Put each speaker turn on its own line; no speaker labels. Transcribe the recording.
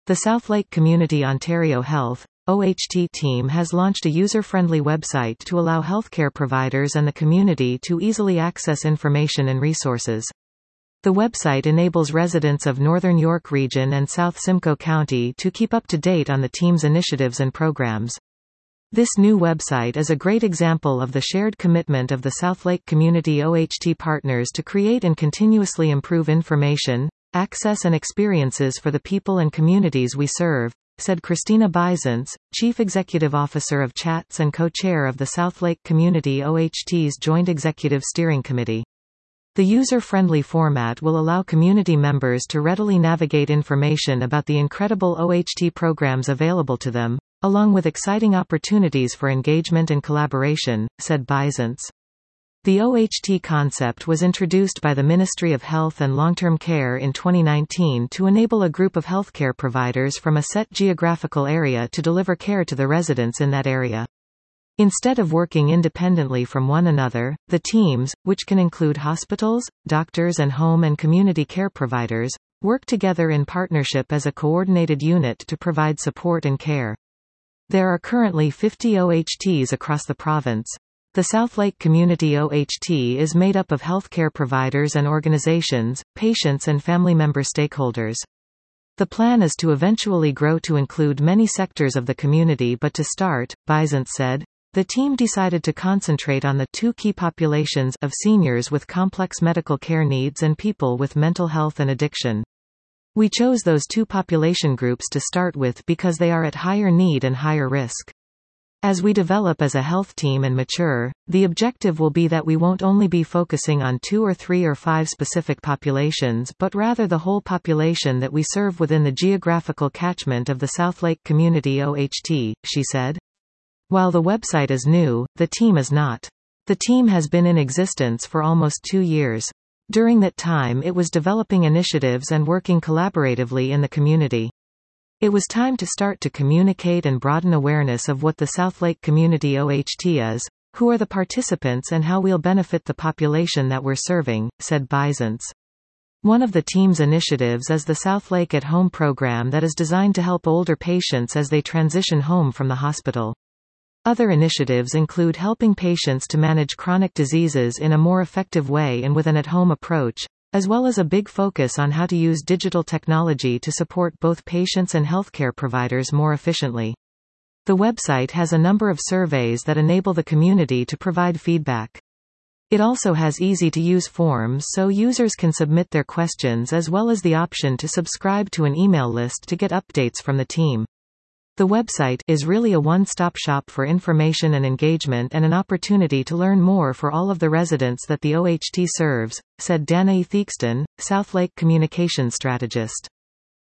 The Southlake Community Ontario Health OHT team has launched a user-friendly website to allow healthcare providers and the community to easily access information and resources. The website enables residents of Northern York Region and South Simcoe County to keep up to date on the team's initiatives and programs. This new website is a great example of the shared commitment of the Southlake Community OHT partners to create and continuously improve information, access and experiences for the people and communities we serve, said Christina Bisons, Chief Executive Officer of CHATS and co-chair of the Southlake Community OHT's Joint Executive Steering Committee. The user-friendly format will allow community members to readily navigate information about the incredible OHT programs available to them, along with exciting opportunities for engagement and collaboration, said Bisons. The OHT concept was introduced by the Ministry of Health and Long-Term Care in 2019 to enable a group of healthcare providers from a set geographical area to deliver care to the residents in that area. Instead of working independently from one another, the teams, which can include hospitals, doctors and home and community care providers, work together in partnership as a coordinated unit to provide support and care. There are currently 50 OHTs across the province. The Southlake Community OHT is made up of healthcare providers and organizations, patients and family member stakeholders. The plan is to eventually grow to include many sectors of the community, but to start, Bisons said, the team decided to concentrate on the two key populations of seniors with complex medical care needs and people with mental health and addiction. We chose those two population groups to start with because they are at higher need and higher risk. As we develop as a health team and mature, the objective will be that we won't only be focusing on 2 or 3 or 5 specific populations but rather the whole population that we serve within the geographical catchment of the Southlake Community OHT, she said. While the website is new, the team is not. The team has been in existence for almost 2 years. During that time it was developing initiatives and working collaboratively in the community. It was time to start to communicate and broaden awareness of what the Southlake Community OHT is, who are the participants and how we'll benefit the population that we're serving, said Bisons. One of the team's initiatives is the Southlake at Home program that is designed to help older patients as they transition home from the hospital. Other initiatives include helping patients to manage chronic diseases in a more effective way and with an at-home approach, as well as a big focus on how to use digital technology to support both patients and healthcare providers more efficiently. The website has a number of surveys that enable the community to provide feedback. It also has easy-to-use forms so users can submit their questions as well as the option to subscribe to an email list to get updates from the team. The website is really a one-stop shop for information and engagement and an opportunity to learn more for all of the residents that the OHT serves, said Danae Theakston, Southlake Communications Strategist.